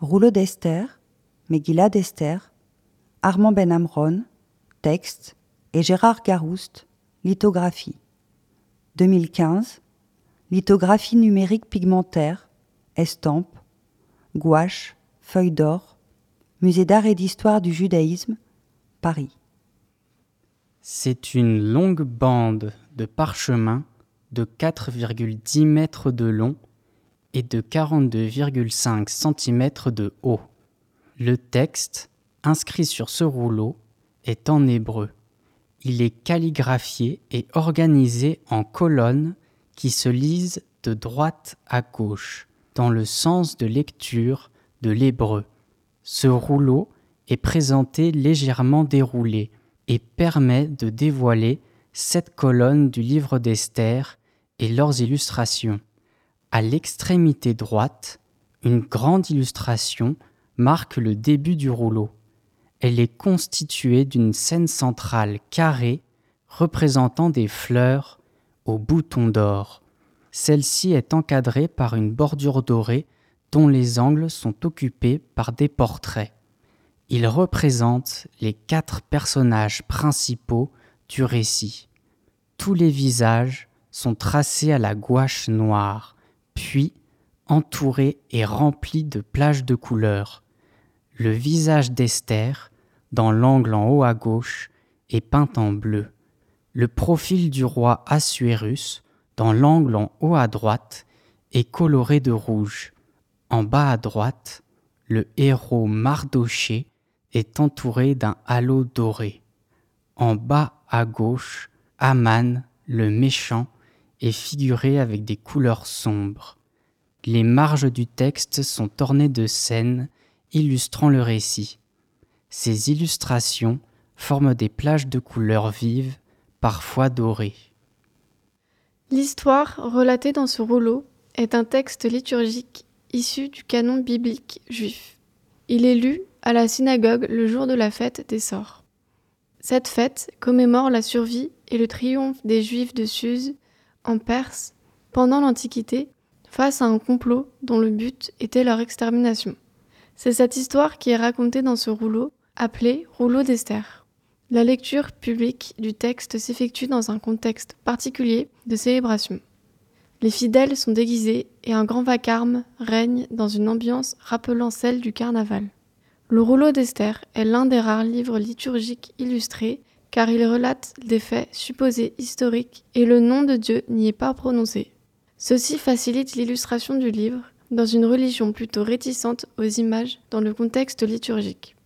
Rouleau d'Esther, Megillah d'Esther, Armand Ben Amron, texte, et Gérard Garouste, lithographie. 2015, lithographie numérique pigmentaire, estampe, gouache, feuille d'or, Musée d'art et d'histoire du judaïsme, Paris. C'est une longue bande de parchemin de 4,10 mètres de long et de 42,5 cm de haut. Le texte, inscrit sur ce rouleau, est en hébreu. Il est calligraphié et organisé en colonnes qui se lisent de droite à gauche, dans le sens de lecture de l'hébreu. Ce rouleau est présenté légèrement déroulé et permet de dévoiler 7 colonnes du livre d'Esther et leurs illustrations. À l'extrémité droite, une grande illustration marque le début du rouleau. Elle est constituée d'une scène centrale carrée représentant des fleurs aux boutons d'or. Celle-ci est encadrée par une bordure dorée dont les angles sont occupés par des portraits. Il représente les 4 personnages principaux du récit. Tous les visages sont tracés à la gouache noire, puis entourés et remplis de plages de couleurs. Le visage d'Esther, dans l'angle en haut à gauche, est peint en bleu. Le profil du roi Assuérus, dans l'angle en haut à droite, est coloré de rouge. En bas à droite, le héros Mardoché est entouré d'un halo doré. En bas à gauche, Aman, le méchant, est figuré avec des couleurs sombres. Les marges du texte sont ornées de scènes illustrant le récit. Ces illustrations forment des plages de couleurs vives, parfois dorées. L'histoire relatée dans ce rouleau est un texte liturgique issu du canon biblique juif. Il est lu à la synagogue le jour de la fête des Sorts. Cette fête commémore la survie et le triomphe des Juifs de Suse en Perse pendant l'Antiquité face à un complot dont le but était leur extermination. C'est cette histoire qui est racontée dans ce rouleau, appelé Rouleau d'Esther. La lecture publique du texte s'effectue dans un contexte particulier de célébration. Les fidèles sont déguisés et un grand vacarme règne dans une ambiance rappelant celle du carnaval. Le Rouleau d'Esther est l'un des rares livres liturgiques illustrés car il relate des faits supposés historiques et le nom de Dieu n'y est pas prononcé. Ceci facilite l'illustration du livre dans une religion plutôt réticente aux images dans le contexte liturgique.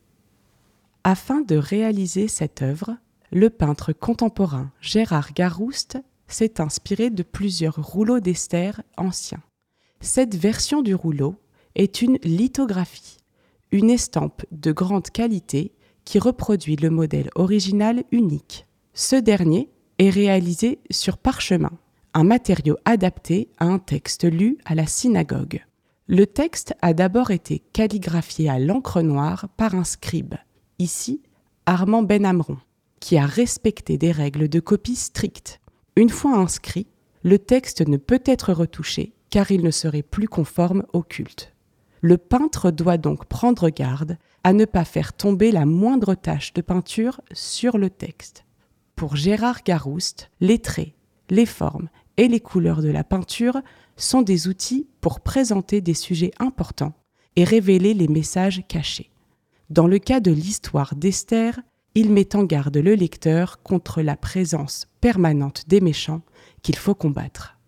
Afin de réaliser cette œuvre, le peintre contemporain Gérard Garouste s'est inspiré de plusieurs rouleaux d'Esther anciens. Cette version du rouleau est une lithographie, une estampe de grande qualité qui reproduit le modèle original unique. Ce dernier est réalisé sur parchemin, un matériau adapté à un texte lu à la synagogue. Le texte a d'abord été calligraphié à l'encre noire par un scribe, ici Armand Ben Amron, qui a respecté des règles de copie strictes. Une fois inscrit, le texte ne peut être retouché car il ne serait plus conforme au culte. Le peintre doit donc prendre garde à ne pas faire tomber la moindre tache de peinture sur le texte. Pour Gérard Garouste, les traits, les formes et les couleurs de la peinture sont des outils pour présenter des sujets importants et révéler les messages cachés. Dans le cas de l'histoire d'Esther, il met en garde le lecteur contre la présence permanente des méchants qu'il faut combattre.